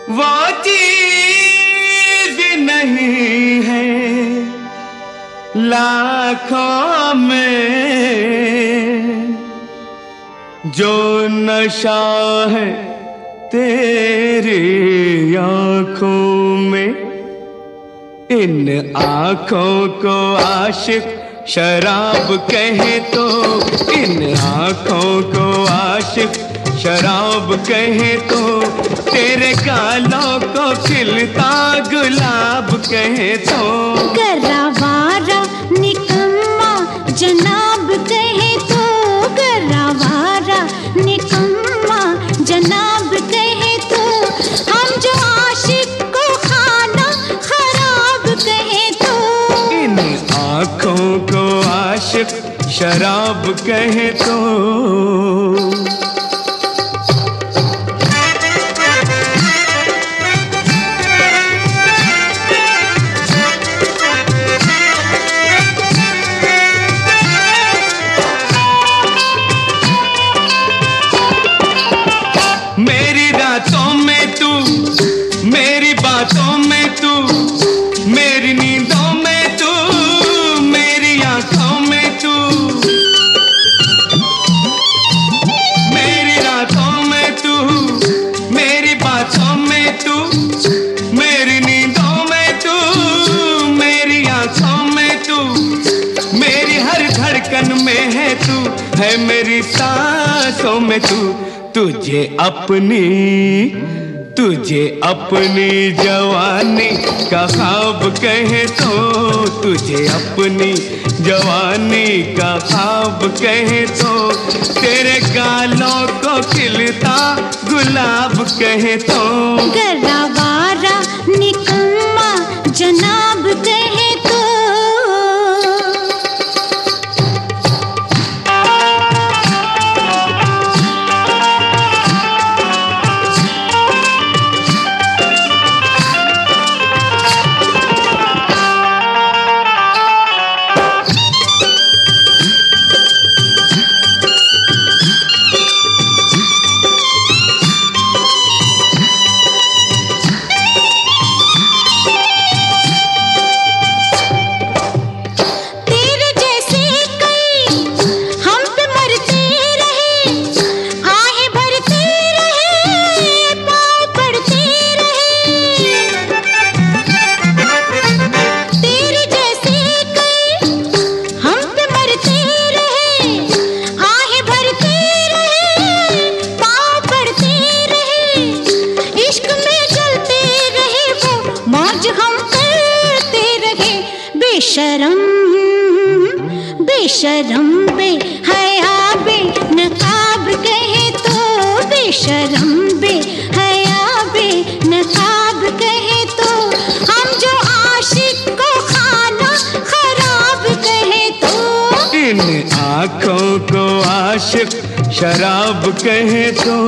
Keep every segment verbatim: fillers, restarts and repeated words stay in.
वो चीज नहीं है लाखों में जो नशा है तेरी आंखों में। इन आंखों को आशिक शराब कहे तो, इन आंखों को आशिक शराब कहे तो, तेरे गालों को खिलता गुलाब कहे तो। गरावारा निकम्मा जनाब कहे तो, गरावारा निकम्मा जनाब कहे तो, हम जो आशिक को खाना खराब कहे तो। इन आँखों को आशिक शराब कहे तो। मेरी रातों में तू, मेरी बातों में तू, मेरी नींदों में तू, मेरी आंखों में तू। मेरी रातों में तू, मेरी बातों में तू, मेरी नींदों में तू, मेरी आंखों में तू, मेरी हर धड़कन में है तू, है मेरी सांसों में तू। तुझे अपनी, तुझे अपनी जवानी का ख्वाब कहे तो, तुझे अपनी जवानी का ख्वाब कहे तो, तेरे गालों को खिलता गुलाब कहे तो। गरावारा निकम्मा जनाब कहे तो। बेशरम बेशरम बे हया बे नकाब कहे तो, बेशरम बे हया बे नकाब कहे तो, हम जो आशिक को खाना खराब कहे तो। इन आँखों को आशिक शराब कहे तो।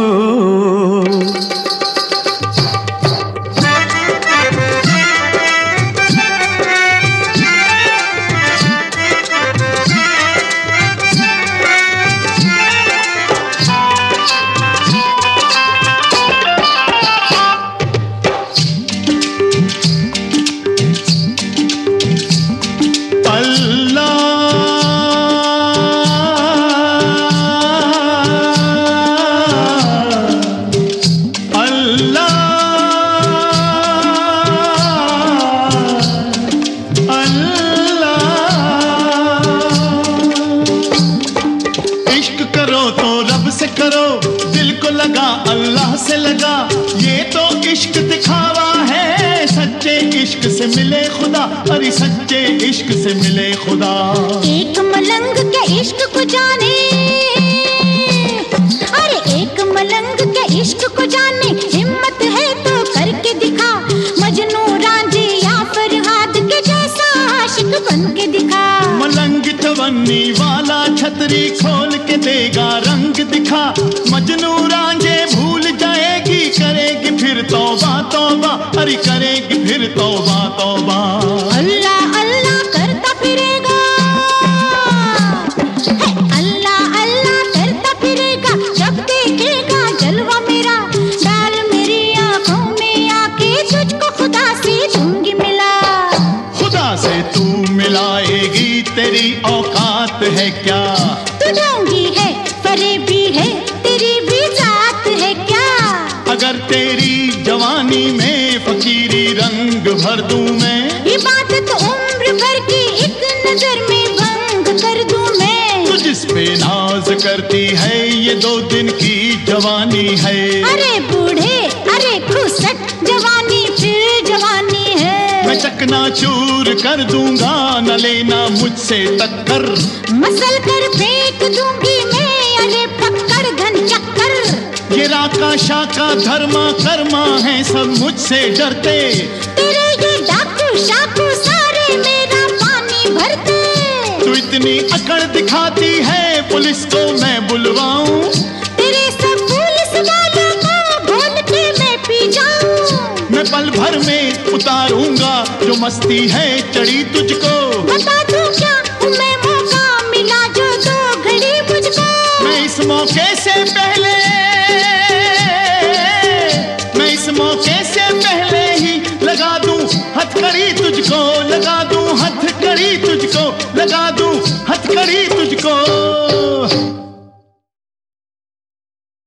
करो दिल को लगा अल्लाह से लगा, ये तो इश्क दिखावा है, सच्चे इश्क से मिले खुदा, अरे सच्चे इश्क से मिले खुदा। एक मलंग के इश्क को जाने, अरे एक मलंग के इश्क को जाने, हिम्मत है तो करके दिखा, मजनू रांझे या फरहाद के जैसा आशिक बन के दिखा। मलंग चवन्नी वाला छतरी खोल के देगा रंग दिखा, मजनू रांझे भूल जाएगी, करेगी फिर तौबा तौबा, अरे करेगी फिर तौबा तौबा। अल्लाह अल्लाह करता फिरेगा, अल्लाह अल्लाह करता फिरेगा, जब देखेगा जलवा मेरा, डाल मेरी आंखों में तेरी औकात है क्या? तू ढोंगी है, फरेबी है, तेरी भी जात है क्या? अगर तेरी जवानी में फकीरी रंग भर दूं मैं, इबादत उम्र भर की एक नजर में भंग कर दूं मैं। तू जिस पे नाज करती है ये दो दिन की जवानी है। अरे बूढ़े, अरे खुसट, जवानी फिर जवानी है। मैं चकनाचूर कर दूंगा, न लेना मुझसे टक्कर। मसल कर फेंक दूंगी मैं, अरे पकड़ घन चक्कर। ये राका शाका धर्मा कर्मा है सब मुझसे डरते। तेरे ये डाकू शाकू सारे मेरा पानी भरते। तू इतनी अकड़ दिखाती है पुलिस को मैं बुलवाऊं? तेरे सब पुलिस वालों को भूल के मैं पी जाऊं। मैं पल भर में उतारूंगा जो मस्ती है चढ़ी तुझको। बता दूं क्या मैं, मौका मिला जो दो घड़ी मुझको। मैं इस मौके से पहले मैं इस मौके से पहले ही लगा दूं हथकड़ी तुझको, लगा दूं हथकड़ी।